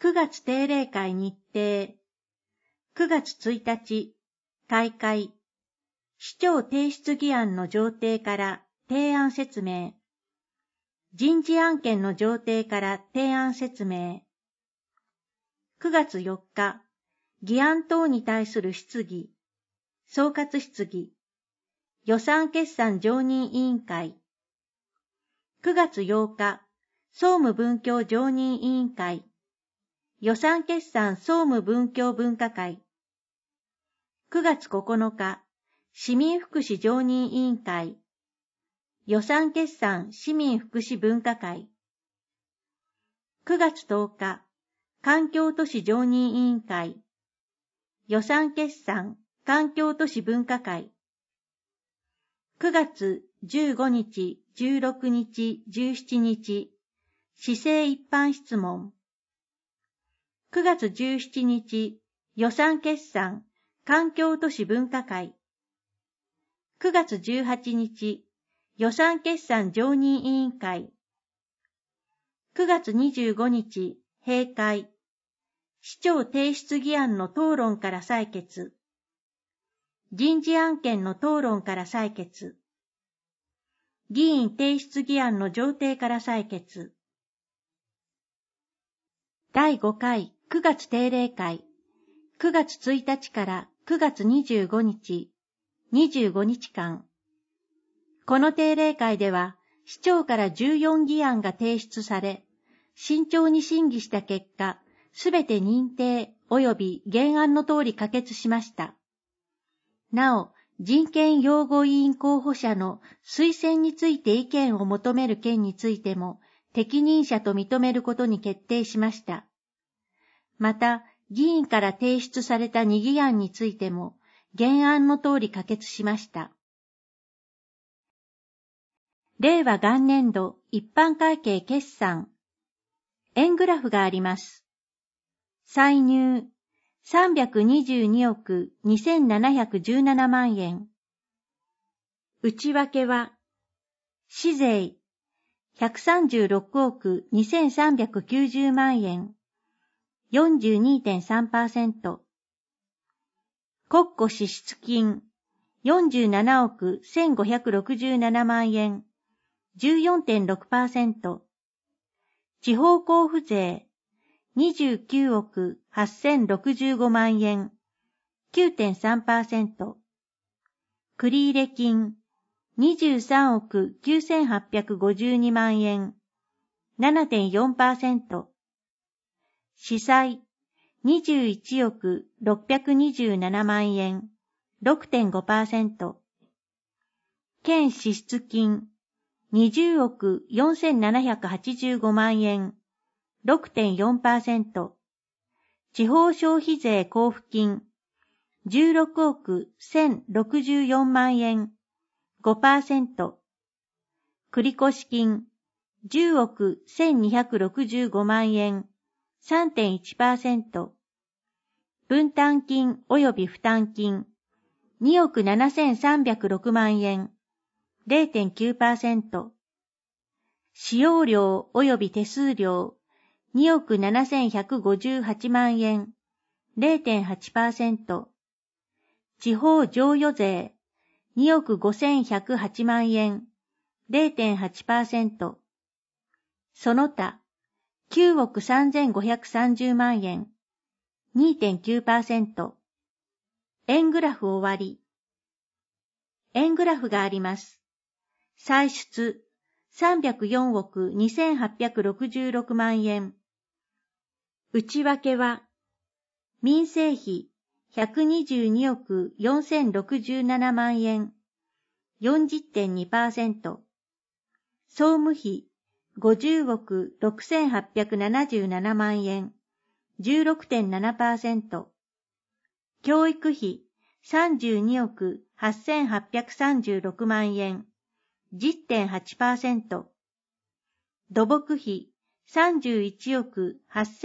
9月定例会日程。9月1日、開会。市長提出議案の上程から提案説明。人事案件の上程から提案説明。9月4日、議案等に対する質疑。総括質疑。予算決算常任委員会。9月8日、総務文教常任委員会。予算決算総務文教分科会。9月9日、市民福祉常任委員会。予算決算市民福祉分科会。9月10日、環境都市常任委員会。予算決算環境都市分科会。9月15日、16日、17日、市政一般質問。9月17日、予算決算環境都市分科会。9月18日、予算決算常任委員会。9月25日、閉会。市長提出議案の討論から採決。人事案件の討論から採決。議員提出議案の上程から採決。第5回9月定例会。9月1日から9月25日、25日間。この定例会では、市長から14議案が提出され、慎重に審議した結果、すべて認定及び原案の通り可決しました。なお、人権擁護委員候補者の推薦について意見を求める件についても、適任者と認めることに決定しました。また、議員から提出された2議案についても、原案の通り可決しました。令和元年度一般会計決算。円グラフがあります。歳入322億2717万円。内訳は、市税136億2390万円。42.3%。国庫支出金47億1567万円。14.6%。地方交付税29億8065万円。9.3%。繰入金23億9852万円。7.4%。司債21億627万円。6.5%。県支出金20億4785万円。6.4%。地方消費税交付金16億1064万円。5%。繰越金10億1265万円。3.1%。分担金及び負担金2億7306万円。0.9%。使用料及び手数料2億7158万円。0.8%。地方譲与税2億5108万円。0.8%。その他9億3530万円。2.9%。円グラフ終わり。円グラフがあります。歳出304億2866万円。内訳は、民生費122億4067万円。40.2%。総務費50億6877万円。16.7%。教育費32億8836万円。10.8%。土木費31億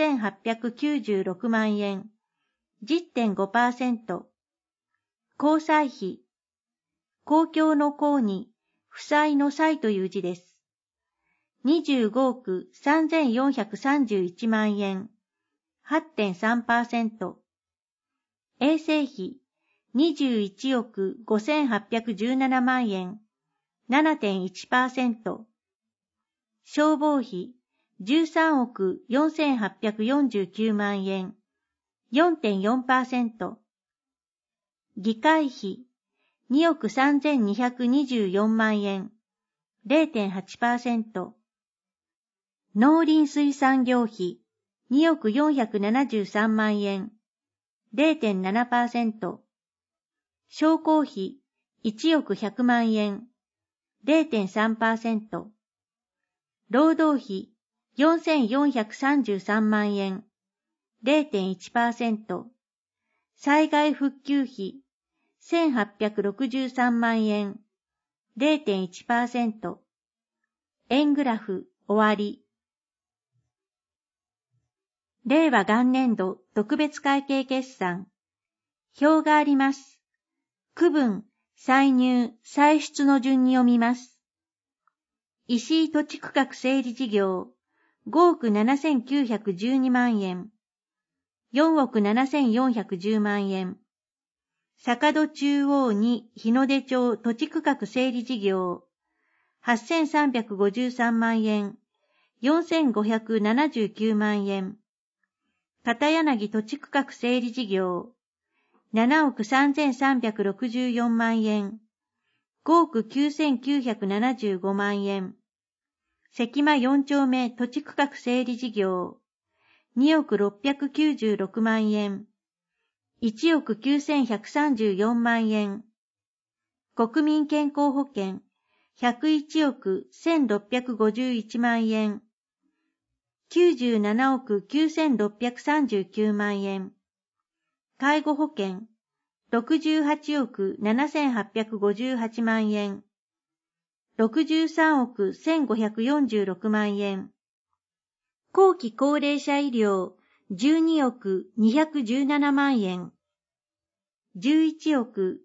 8896万円。10.5%。公債費。公共の公に、負債の債という字です。25億3431万円。 8.3%、衛生費21億5817万円、7.1%、消防費13億4849万円、4.4%、議会費2億3224万円、0.8%、農林水産業費2億473万円、0.7%、商工費1億100万円、0.3%、労働費4433万円、0.1%、災害復旧費1863万円、0.1%、円グラフ終わり。令和元年度特別会計決算。表があります。区分、歳入、歳出の順に読みます。石井土地区画整理事業、5億7912万円、4億7410万円。坂戸中央2日の出町土地区画整理事業、8353万円、4579万円。片柳土地区画整理事業、7億3364万円、5億9975万円。関間4丁目土地区画整理事業、2億696万円、1億9134万円。国民健康保険、101億1651万円、97億9639万円。介護保険、68億7858万円。63億1546万円。後期高齢者医療、12億217万円。11億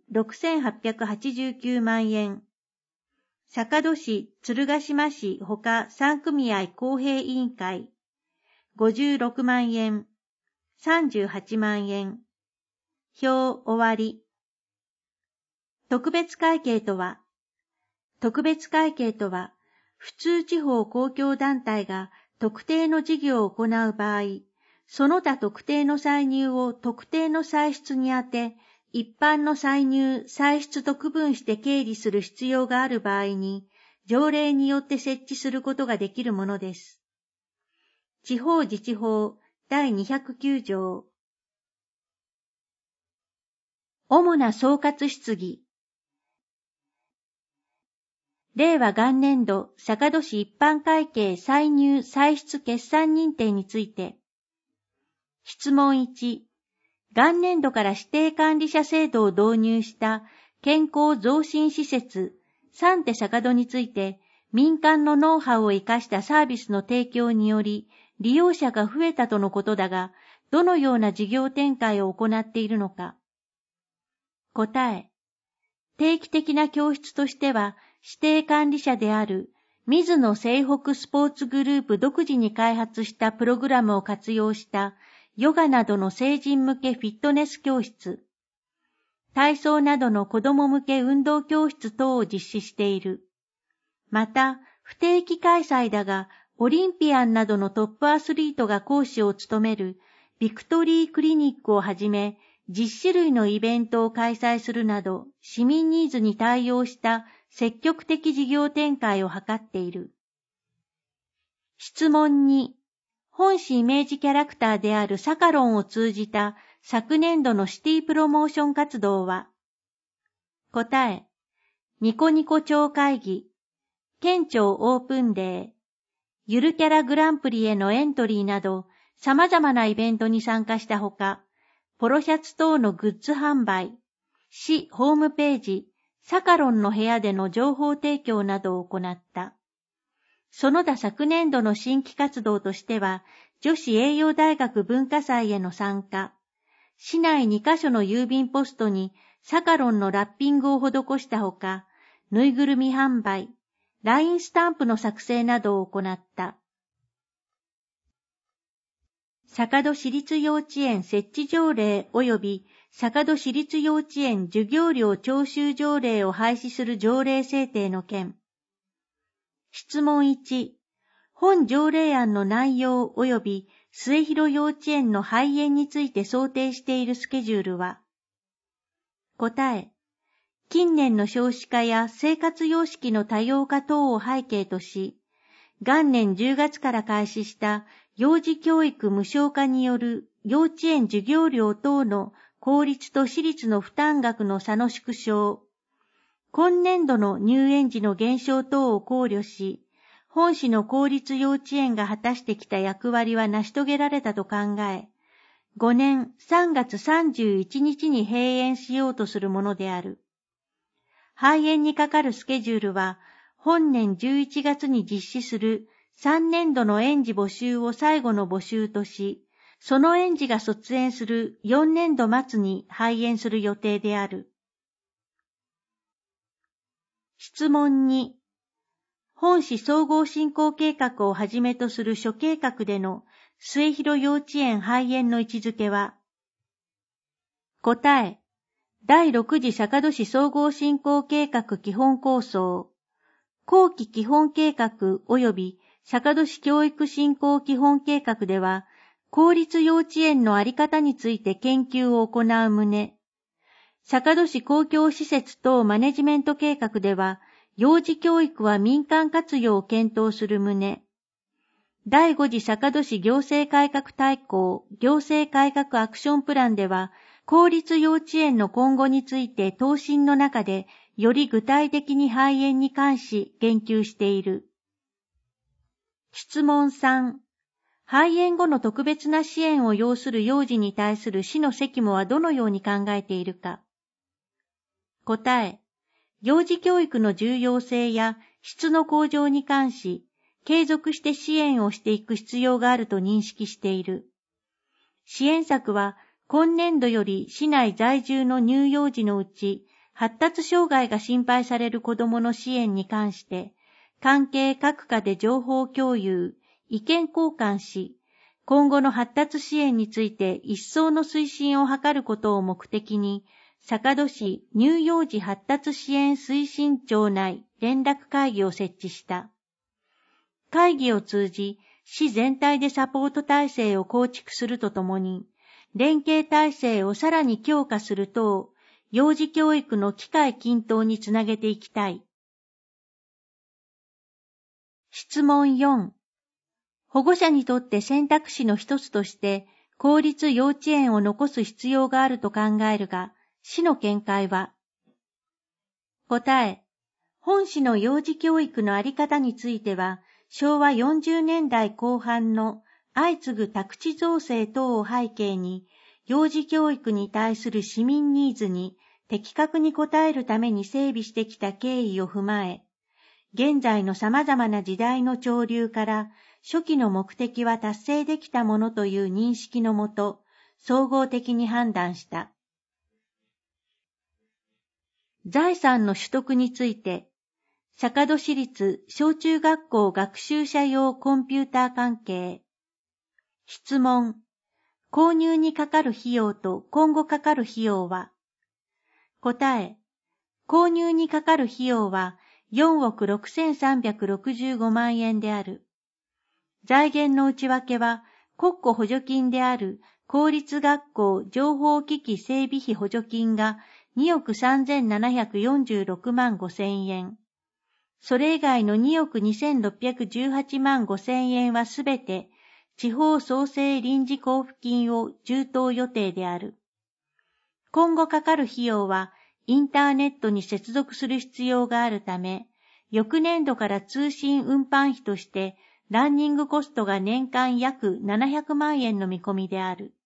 6889万円。坂戸市、鶴ヶ島市ほか3組合公平委員会、56万円。38万円。表終わり。特別会計とは、特別会計とは、普通地方公共団体が特定の事業を行う場合、その他特定の歳入を特定の歳出に充て、一般の歳入・歳出と区分して経理する必要がある場合に、条例によって設置することができるものです。地方自治法第209条。主な総括質疑。令和元年度坂戸市一般会計歳入歳出決算認定について。質問1。元年度から指定管理者制度を導入した健康増進施設サンテ坂戸について民間のノウハウを生かしたサービスの提供により利用者が増えたとのことだが、どのような事業展開を行っているのか。答え。定期的な教室としては、指定管理者である水野西北スポーツグループ独自に開発したプログラムを活用したヨガなどの成人向けフィットネス教室、体操などの子ども向け運動教室等を実施している。また、不定期開催だが、オリンピアンなどのトップアスリートが講師を務めるビクトリークリニックをはじめ、10種類のイベントを開催するなど、市民ニーズに対応した積極的事業展開を図っている。質問2。本市イメージキャラクターであるサカロンを通じた昨年度のシティプロモーション活動は。答え。ニコニコ町会議、県庁オープンデー、ゆるキャラグランプリへのエントリーなど様々なイベントに参加したほか、ポロシャツ等のグッズ販売、市ホームページ、サカロンの部屋での情報提供などを行った。その他昨年度の新規活動としては、女子栄養大学文化祭への参加、市内2カ所の郵便ポストにサカロンのラッピングを施したほか、ぬいぐるみ販売、LINE スタンプの作成などを行った。 坂戸市立幼稚園設置条例及び坂戸市立幼稚園授業料徴収条例を廃止する条例制定の件。質問1、本条例案の内容及び末広幼稚園の廃園について想定しているスケジュールは。答え、近年の少子化や生活様式の多様化等を背景とし、元年10月から開始した幼児教育無償化による幼稚園授業料等の公立と私立の負担額の差の縮小、今年度の入園時の減少等を考慮し、本市の公立幼稚園が果たしてきた役割は成し遂げられたと考え、5年3月31日に閉園しようとするものである。廃園にかかるスケジュールは、本年11月に実施する3年度の園児募集を最後の募集とし、その園児が卒園する4年度末に廃園する予定である。質問2、本市総合振興計画をはじめとする諸計画での末広幼稚園廃園の位置づけは。答え、第6次坂戸市総合振興計画基本構想、後期基本計画及び坂戸市教育振興基本計画では、公立幼稚園のあり方について研究を行う旨、坂戸市公共施設等マネジメント計画では、幼児教育は民間活用を検討する旨、第5次坂戸市行政改革大綱行政改革アクションプランでは、公立幼稚園の今後について答申の中で、より具体的に廃園に関し言及している。質問3、廃園後の特別な支援を要する幼児に対する市の責務はどのように考えているか。答え、幼児教育の重要性や質の向上に関し、継続して支援をしていく必要があると認識している。支援策は、今年度より市内在住の乳幼児のうち、発達障害が心配される子どもの支援に関して、関係各課で情報共有、意見交換し、今後の発達支援について一層の推進を図ることを目的に、坂戸市乳幼児発達支援推進庁内連絡会議を設置した。会議を通じ、市全体でサポート体制を構築するとともに、連携体制をさらに強化する等、幼児教育の機会均等につなげていきたい。質問4、保護者にとって選択肢の一つとして、公立幼稚園を残す必要があると考えるが、市の見解は。答え、本市の幼児教育のあり方については、昭和40年代後半の相次ぐ宅地造成等を背景に、幼児教育に対する市民ニーズに的確に応えるために整備してきた経緯を踏まえ、現在の様々な時代の潮流から初期の目的は達成できたものという認識のもと、総合的に判断した。財産の取得について、坂戸市立小中学校学習者用コンピューター関係。質問。購入にかかる費用と今後かかる費用は。答え。購入にかかる費用は4億6365万円である。財源の内訳は国庫補助金である公立学校情報機器整備費補助金が2億3746万5千円。それ以外の2億2618万5千円はすべて地方創生臨時交付金を充当予定である。今後かかる費用はインターネットに接続する必要があるため、翌年度から通信運搬費としてランニングコストが年間約700万円の見込みである。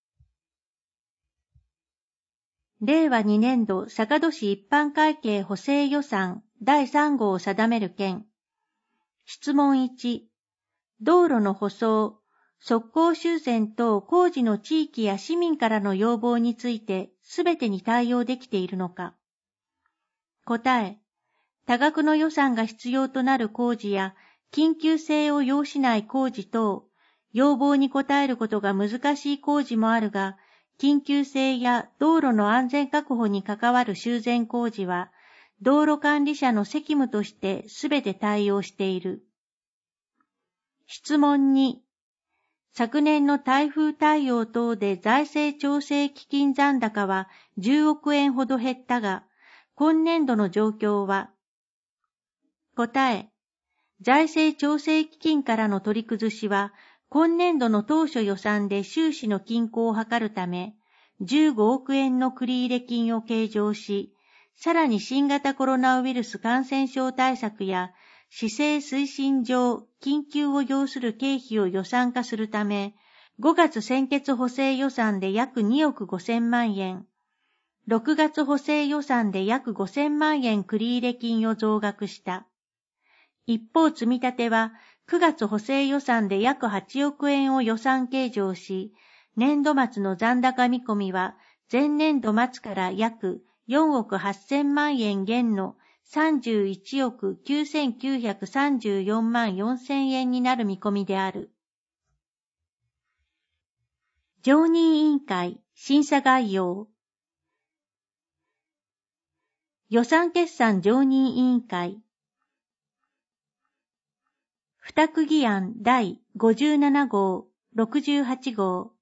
令和2年度坂戸市一般会計補正予算第3号を定める件。質問1、道路の舗装、側溝修繕等工事の地域や市民からの要望についてすべてに対応できているのか。答え、多額の予算が必要となる工事や緊急性を要しない工事等、 要望に応えることが難しい工事もあるが、緊急性や道路の安全確保に関わる修繕工事は、道路管理者の責務としてすべて対応している。質問2、昨年の台風対応等で財政調整基金残高は10億円ほど減ったが、今年度の状況は？答え、財政調整基金からの取り崩しは、今年度の当初予算で収支の均衡を図るため、15億円の繰入金を計上し、さらに新型コロナウイルス感染症対策や施政推進上緊急を要する経費を予算化するため、5月先決補正予算で約2億5000万円、6月補正予算で約5000万円繰入金を増額した。一方、積み立ては9月補正予算で約8億円を予算計上し、年度末の残高見込みは前年度末から約4億8000万円減の31億9934万4000円になる見込みである。常任委員会審査概要。予算決算常任委員会。付託議案第57号、68号。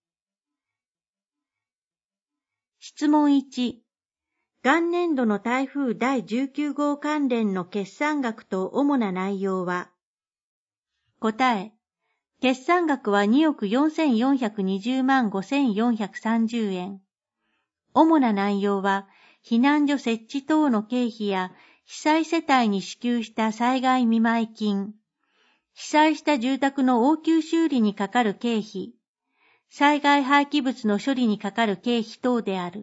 質問1、元年度の台風第19号関連の決算額と主な内容は？答え、決算額は2億4420万5430円。主な内容は、避難所設置等の経費や被災世帯に支給した災害見舞い金、被災した住宅の応急修理にかかる経費、災害廃棄物の処理にかかる経費等である。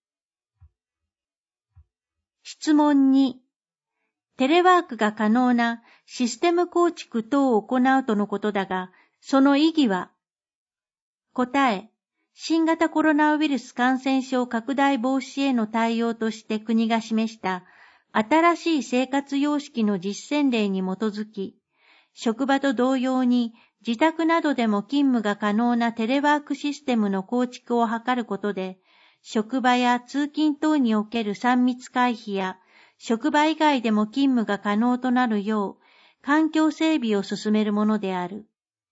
質問2、テレワークが可能なシステム構築等を行うとのことだが、その意義は？答え、新型コロナウイルス感染症拡大防止への対応として国が示した新しい生活様式の実践例に基づき、職場と同様に自宅などでも勤務が可能なテレワークシステムの構築を図ることで、職場や通勤等における3密回避や、職場以外でも勤務が可能となるよう、環境整備を進めるものである。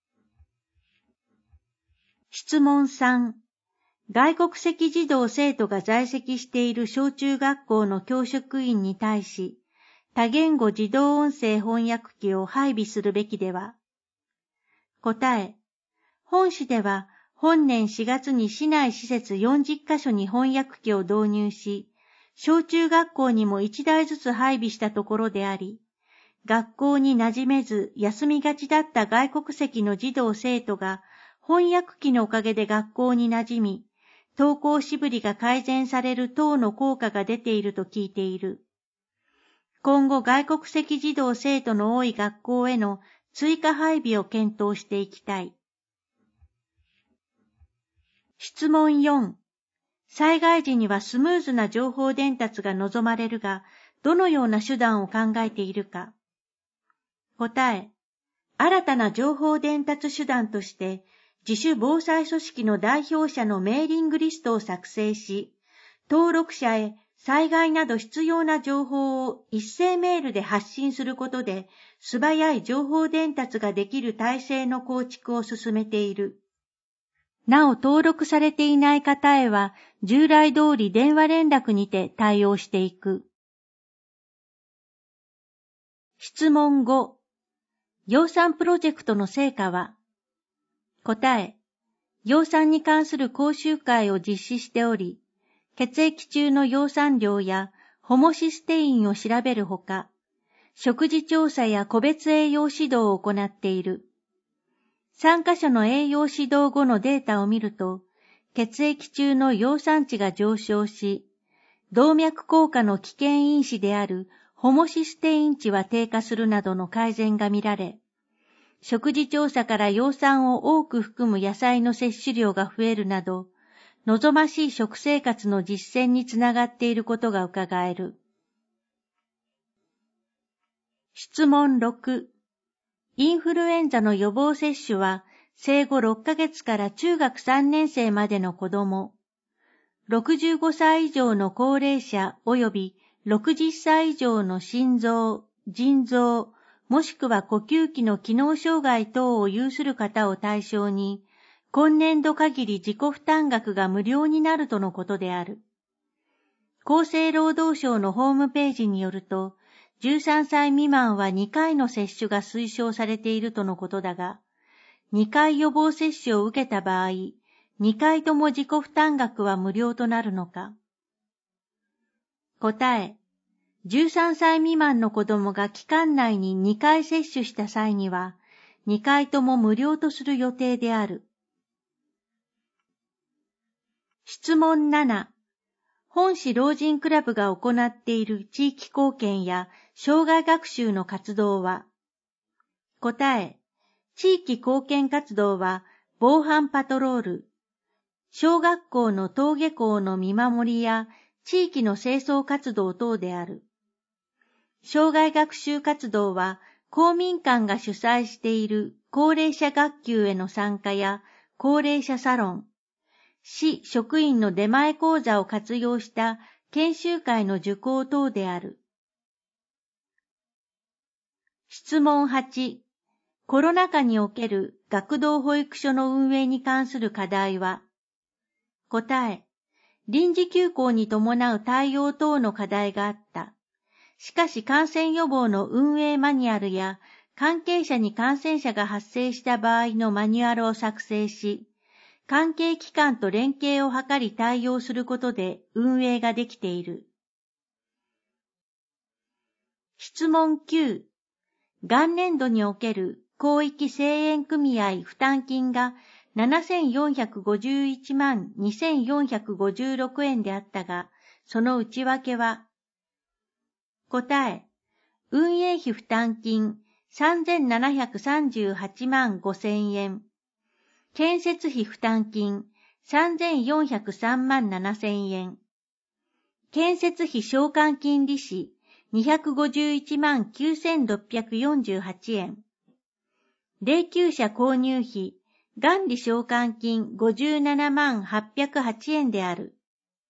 質問3、外国籍児童生徒が在籍している小中学校の教職員に対し、多言語自動音声翻訳機を配備するべきでは？答え、本市では本年4月に市内施設40カ所に翻訳機を導入し、小中学校にも1台ずつ配備したところであり、学校に馴染めず休みがちだった外国籍の児童生徒が翻訳機のおかげで学校に馴染み、登校しぶりが改善される等の効果が出ていると聞いている。今後外国籍児童生徒の多い学校への追加配備を検討していきたい。質問4、災害時にはスムーズな情報伝達が望まれるが、どのような手段を考えているか。答え、新たな情報伝達手段として、自主防災組織の代表者のメーリングリストを作成し、登録者へ災害など必要な情報を一斉メールで発信することで、素早い情報伝達ができる体制の構築を進めている。なお登録されていない方へは、従来通り電話連絡にて対応していく。質問5、養蚕プロジェクトの成果は？答え、養蚕に関する講習会を実施しており、血液中の養蚕量やホモシステインを調べるほか、食事調査や個別栄養指導を行っている。3カ所の栄養指導後のデータを見ると、血液中の養蚕値が上昇し、動脈硬化の危険因子であるホモシステイン値は低下するなどの改善が見られ、食事調査から葉酸を多く含む野菜の摂取量が増えるなど、望ましい食生活の実践につながっていることが伺える。質問6、インフルエンザの予防接種は生後6ヶ月から中学3年生までの子供、65歳以上の高齢者及び60歳以上の心臓、腎臓、もしくは呼吸器の機能障害等を有する方を対象に、今年度限り自己負担額が無料になるとのことである。厚生労働省のホームページによると、13歳未満は2回の接種が推奨されているとのことだが、2回予防接種を受けた場合、2回とも自己負担額は無料となるのか。答え、13歳未満の子供が期間内に2回接種した際には、2回とも無料とする予定である。質問7、本市老人クラブが行っている地域貢献や生涯学習の活動は。答え、地域貢献活動は防犯パトロール、小学校の登下校の見守りや地域の清掃活動等である。生涯学習活動は公民館が主催している高齢者学級への参加や高齢者サロン、市職員の出前講座を活用した研修会の受講等である。質問8、コロナ禍における学童保育所の運営に関する課題は。答え、臨時休校に伴う対応等の課題があった。しかし感染予防の運営マニュアルや関係者に感染者が発生した場合のマニュアルを作成し、関係機関と連携を図り対応することで運営ができている。質問9、元年度における広域声援組合負担金が7451万2456円であったが、その内訳は。答え、運営費負担金3738万5000円。建設費負担金3403万7000円。建設費償還金利子251万9648円。霊柩車購入費、元利償還金57万808円である。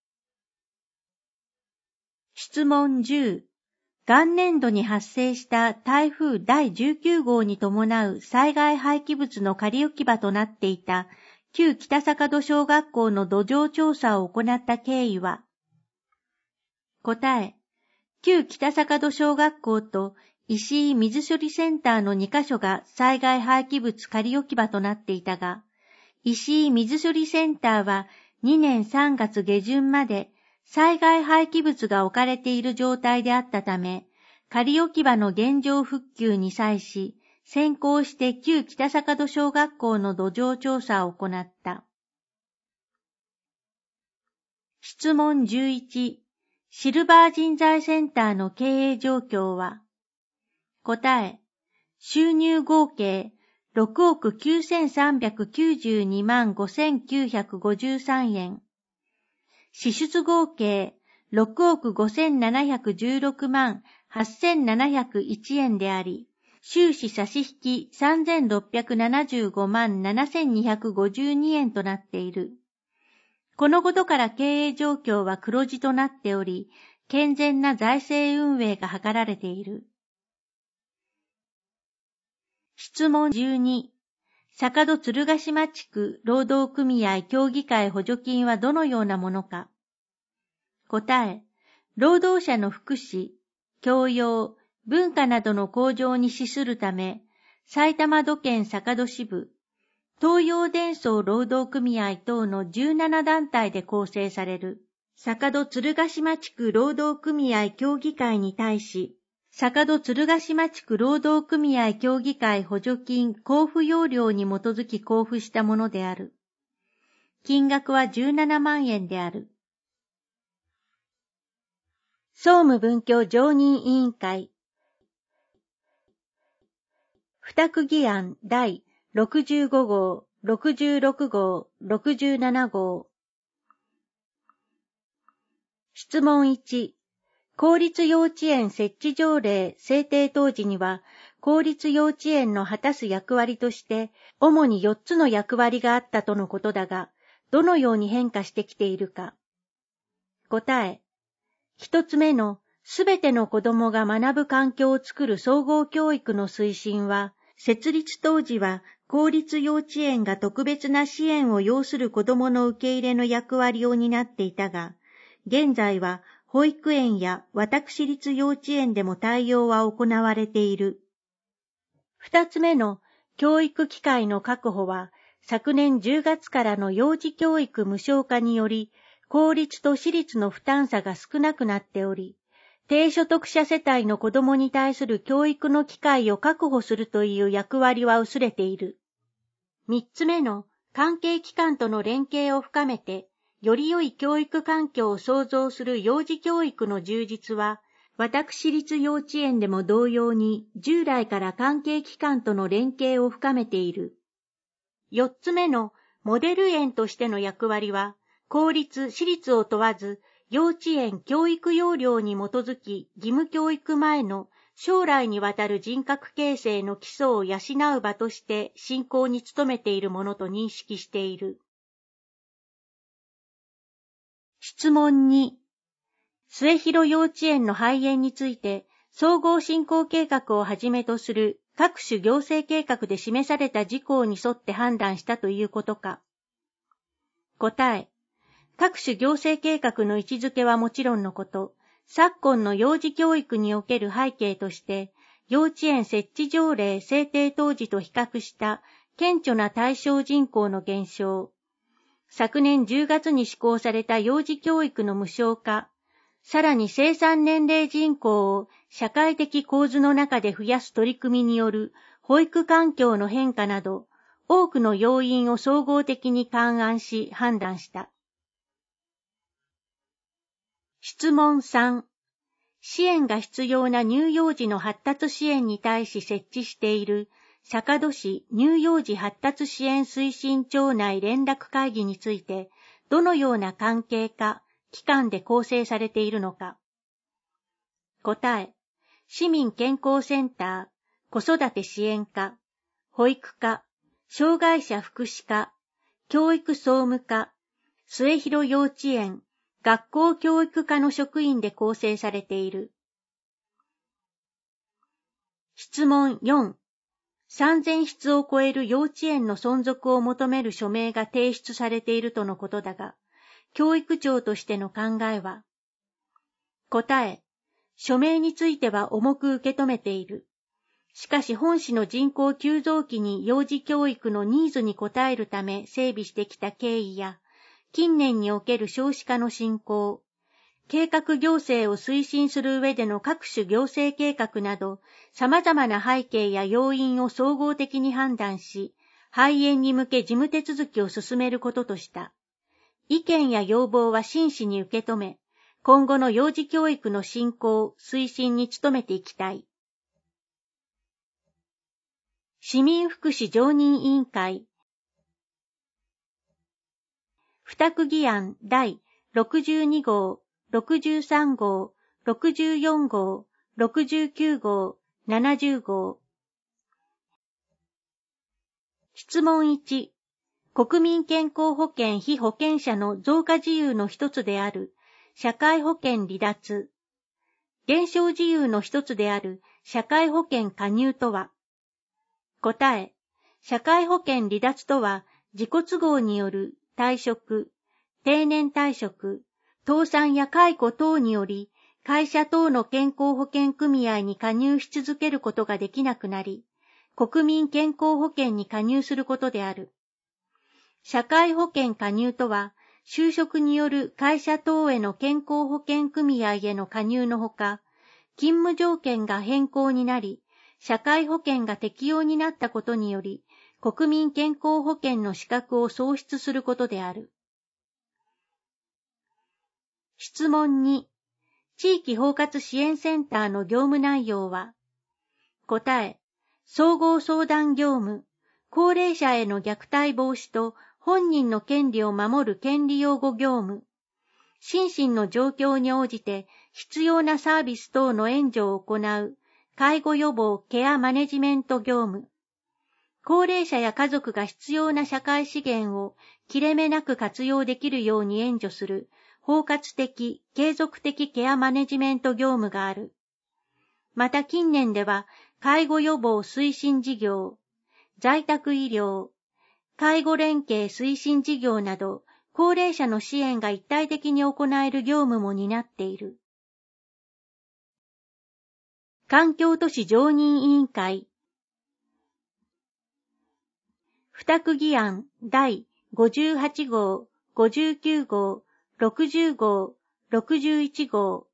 質問10、元年度に発生した台風第19号に伴う災害廃棄物の仮置き場となっていた旧北坂戸小学校の土壌調査を行った経緯は。答え、旧北坂戸小学校と石井水処理センターの2カ所が災害廃棄物仮置き場となっていたが、石井水処理センターは2年3月下旬まで災害廃棄物が置かれている状態であったため、仮置き場の現状復旧に際し、先行して旧北坂戸小学校の土壌調査を行った。質問11、シルバー人材センターの経営状況は。答え、収入合計6億9392万5953円。支出合計6億5716万8701円であり、収支差し引き3675万7252円となっている。このことから経営状況は黒字となっており、健全な財政運営が図られている。質問12、坂戸鶴ヶ島地区労働組合協議会補助金はどのようなものか。答え、労働者の福祉、教養、文化などの向上に資するため、埼玉土建坂戸支部、東洋伝送労働組合等の17団体で構成される、坂戸鶴ヶ島地区労働組合協議会に対し、坂戸鶴ヶ島地区労働組合協議会補助金交付要領に基づき交付したものである。金額は17万円である。総務文教常任委員会付託議案第65号、66号、67号。質問1、 公立幼稚園設置条例制定当時には、公立幼稚園の果たす役割として、主に4つの役割があったとのことだが、どのように変化してきているか。答え。1つ目の、すべての子供が学ぶ環境を作る総合教育の推進は、設立当時は公立幼稚園が特別な支援を要する子供の受け入れの役割を担っていたが、現在は保育園や私立幼稚園でも対応は行われている。2つ目の教育機会の確保は、昨年10月からの幼児教育無償化により、公立と私立の負担差が少なくなっており、低所得者世帯の子どもに対する教育の機会を確保するという役割は薄れている。3つ目の関係機関との連携を深めて、より良い教育環境を創造する幼児教育の充実は、私立幼稚園でも同様に従来から関係機関との連携を深めている。4つ目のモデル園としての役割は、公立・私立を問わず、幼稚園教育要領に基づき義務教育前の将来にわたる人格形成の基礎を養う場として進行に努めているものと認識している。質問2。末広幼稚園の廃園について、総合振興計画をはじめとする各種行政計画で示された事項に沿って判断したということか。答え。各種行政計画の位置づけはもちろんのこと、昨今の幼児教育における背景として、幼稚園設置条例制定当時と比較した顕著な対象人口の減少、昨年10月に施行された幼児教育の無償化、さらに生産年齢人口を社会的構図の中で増やす取り組みによる保育環境の変化など、多くの要因を総合的に勘案し判断した。質問3。支援が必要な乳幼児の発達支援に対し設置している坂戸市乳幼児発達支援推進庁内連絡会議について、どのような関係か、機関で構成されているのか。答え。市民健康センター、子育て支援課、保育課、障害者福祉課、教育総務課、末広幼稚園、学校教育課の職員で構成されている。質問4。3000筆を超える幼稚園の存続を求める署名が提出されているとのことだが、教育庁としての考えは。答え。署名については重く受け止めている。しかし本市の人口急増期に幼児教育のニーズに応えるため整備してきた経緯や、近年における少子化の進行、計画行政を推進する上での各種行政計画など、様々な背景や要因を総合的に判断し、廃園に向け事務手続きを進めることとした。意見や要望は真摯に受け止め、今後の幼児教育の振興、推進に努めていきたい。市民福祉常任委員会付託議案第62号、63号、64号、69号、70号。質問1。国民健康保険被保険者の増加自由の一つである社会保険離脱。減少自由の一つである社会保険加入とは。答え。社会保険離脱とは、自己都合による退職、定年退職、倒産や解雇等により、会社等の健康保険組合に加入し続けることができなくなり、国民健康保険に加入することである。社会保険加入とは、就職による会社等への健康保険組合への加入のほか、勤務条件が変更になり、社会保険が適用になったことにより、国民健康保険の資格を喪失することである。質問2。地域包括支援センターの業務内容は。答え。総合相談業務、高齢者への虐待防止と本人の権利を守る権利擁護業務、 心身の状況に応じて必要なサービス等の援助を行う介護予防ケアマネジメント業務。高齢者や家族が必要な社会資源を切れ目なく活用できるように援助する包括的、継続的ケアマネジメント業務がある。また近年では介護予防推進事業、在宅医療、介護連携推進事業など高齢者の支援が一体的に行える業務も担っている。環境都市常任委員会付託議案第58号、59号、60号、61号。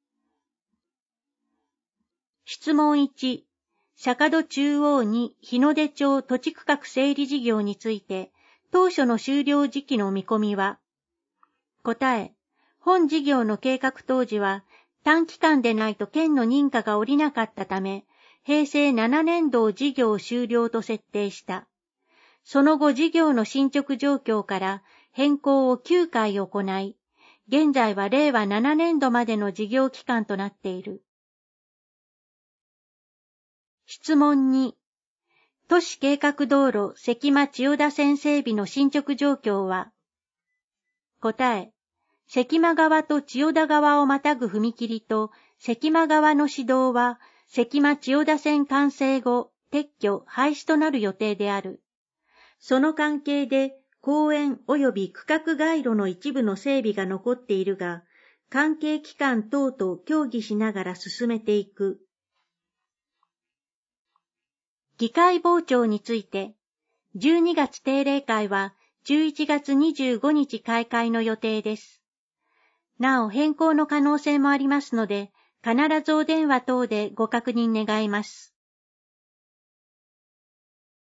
質問1、坂戸中央2日の出町土地区画整理事業について、当初の終了時期の見込みは。答え、本事業の計画当時は、短期間でないと県の認可が下りなかったため、平成7年度を事業終了と設定した。その後事業の進捗状況から変更を9回行い、現在は令和7年度までの事業期間となっている。質問2、都市計画道路関間千代田線整備の進捗状況は。答え、関間川と千代田川をまたぐ踏切と関間川の市道は関間千代田線完成後、撤去・廃止となる予定である。その関係で公園及び区画街路の一部の整備が残っているが、関係機関等と協議しながら進めていく。議会傍聴について、12月定例会は11月25日開会の予定です。なお変更の可能性もありますので、必ずお電話等でご確認願います。